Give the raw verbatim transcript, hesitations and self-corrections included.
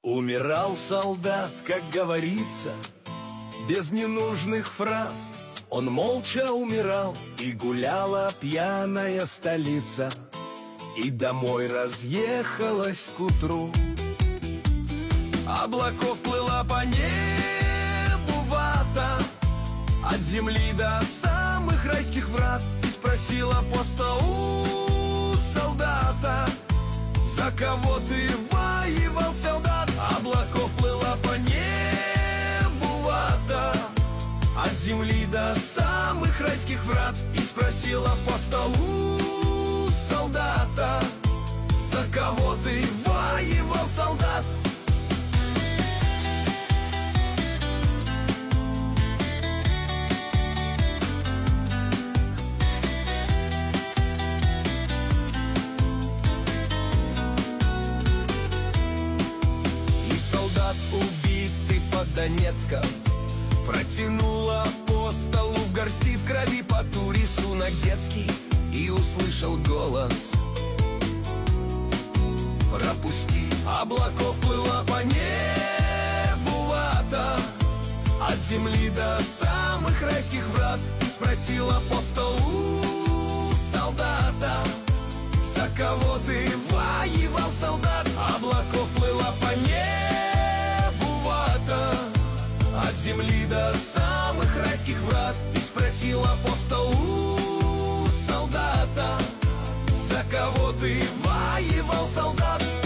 Умирал солдат, как говорится, без ненужных фраз. Он молча умирал, и гуляла пьяная столица, и домой разъехалась к утру. Облаков плыла по небу вата, от земли до самых райских врат, и спросил апостол у солдата: за кого ты воевал, солдат? Облаков плыла по небу вата, от земли до самых райских врат, и спросил апостол у солдата: за кого ты воевал, солдат? Убитый под Донецком протянул апостолу в горсти в крови поту рисунок детский, и услышал голос: пропусти. Облаков плыла по небу вата, от земли до самых райских врат, и спросил апостол у солдата: за кого ты воевал, солдат? Облаков плыла по небу вата, от земли до самых райских врат, и спросил апостол у солдата: за кого ты воевал, солдат?